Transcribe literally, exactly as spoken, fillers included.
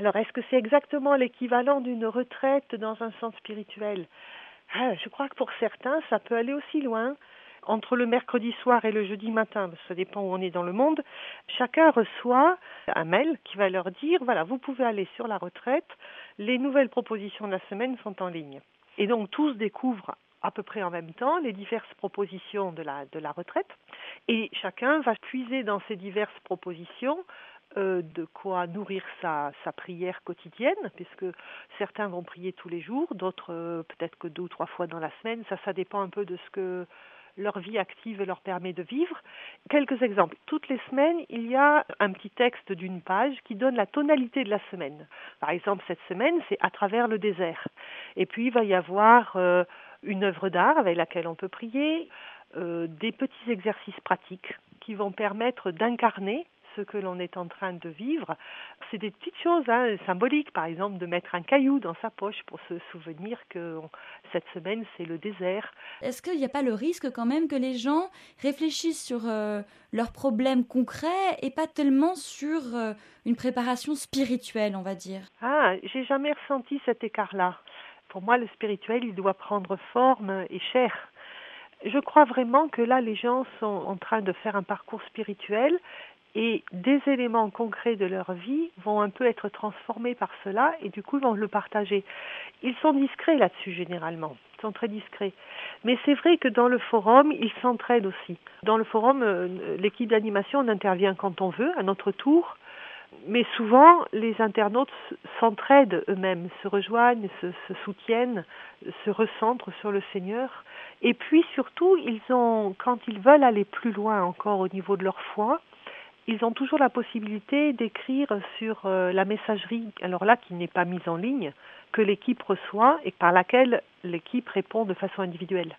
Alors, est-ce que c'est exactement l'équivalent d'une retraite dans un sens spirituel? Ah, je crois que pour certains, ça peut aller aussi loin. Entre le mercredi soir et le jeudi matin, ça dépend où on est dans le monde, chacun reçoit un mail qui va leur dire, voilà, vous pouvez aller sur la retraite, les nouvelles propositions de la semaine sont en ligne. Et donc tous découvrent à peu près en même temps les diverses propositions de la, de la retraite, et chacun va puiser dans ces diverses propositions Euh, de quoi nourrir sa, sa prière quotidienne, puisque certains vont prier tous les jours, d'autres euh, peut-être que deux ou trois fois dans la semaine, ça, ça dépend un peu de ce que leur vie active leur permet de vivre. Quelques exemples. Toutes les semaines, il y a un petit texte d'une page qui donne la tonalité de la semaine. Par exemple, cette semaine, c'est « À travers le désert ». Et puis, il va y avoir euh, une œuvre d'art avec laquelle on peut prier, euh, des petits exercices pratiques qui vont permettre d'incarner ce que l'on est en train de vivre. C'est des petites choses hein, symboliques, par exemple de mettre un caillou dans sa poche pour se souvenir que on, cette semaine c'est le désert. Est-ce qu'il n'y a pas le risque quand même que les gens réfléchissent sur euh, leurs problèmes concrets et pas tellement sur euh, une préparation spirituelle, on va dire? Ah, j'ai jamais ressenti cet écart-là. Pour moi, le spirituel, il doit prendre forme et chair. Je crois vraiment que là, les gens sont en train de faire un parcours spirituel et des éléments concrets de leur vie vont un peu être transformés par cela et du coup ils vont le partager. Ils sont discrets là-dessus généralement, ils sont très discrets. Mais c'est vrai que dans le forum, ils s'entraident aussi. Dans le forum, l'équipe d'animation on intervient quand on veut, à notre tour, mais souvent les internautes s'entraident eux-mêmes, se rejoignent, se, se soutiennent, se recentrent sur le Seigneur. Et puis surtout, ils ont, quand ils veulent aller plus loin encore au niveau de leur foi, ils ont toujours la possibilité d'écrire sur euh, la messagerie, alors là qui n'est pas mise en ligne, que l'équipe reçoit et par laquelle l'équipe répond de façon individuelle.